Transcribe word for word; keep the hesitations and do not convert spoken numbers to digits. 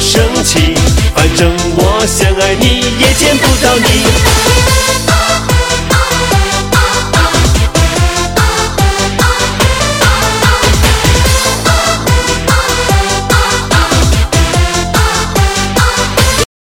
生气，反正我想爱你也见不到你。